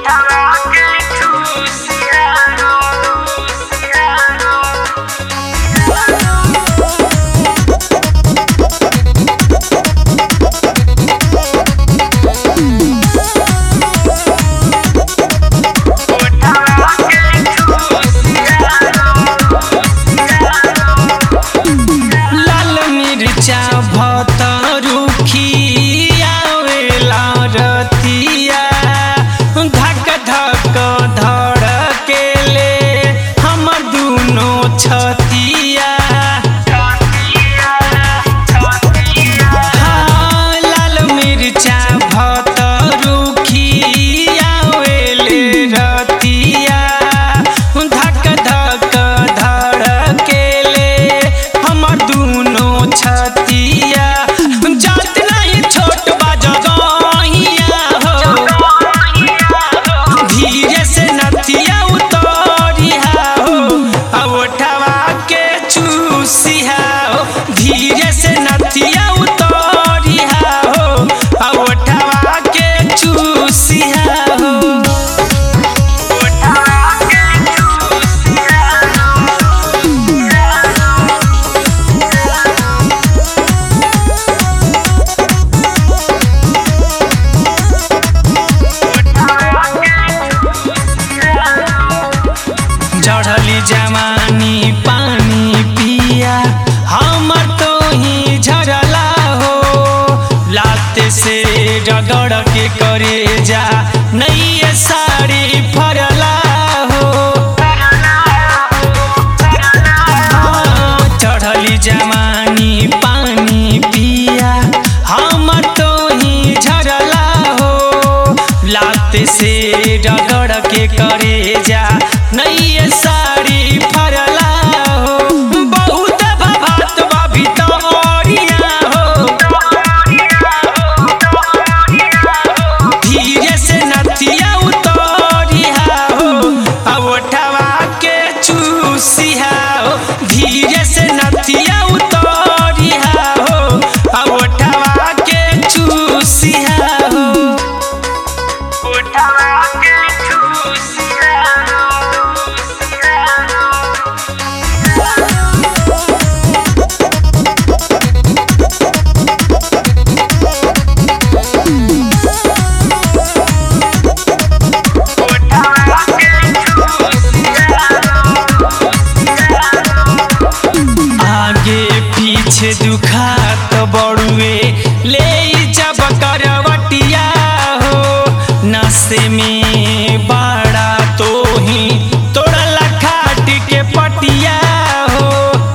चढ़ली जवानी पानी पिया हमर तो ही झरला हो। लाते से रगड़ के करे जा नई साड़ी फरला हो। चढ़ली जवानी पानी पिया हमर तो ही झरला हो। लाते से रगड़ के करे जा नई साड़ी फरला हो। बहुत भात बा भितरिया हो। धीरे से नथिया उतरिया हो। ओठवा के चूसिया हो। धीरे से नथिया उतरिया हो। ओठवा के चूसिया हो। ओठवा के चूसिया पीछे दुखात बड़ुए ले जब करवटिया हो। नशे में बड़ा तो ही तोड़ला खाट के पटिया हो।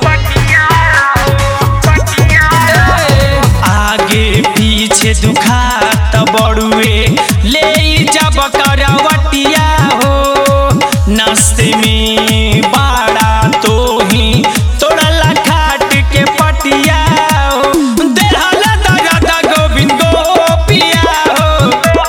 आगे पीछे दुखात बड़ुए ले जब करवटिया हो। नशे में बड़ा तो ही तोड़ला खाट के पटिया हो। देहला दर्द गोविंद गोपिया हो।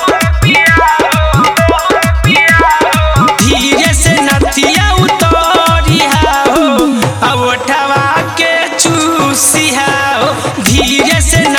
धीरे से नथिया उतरिया हो। ओठवा के चूसिया हो। धीरे से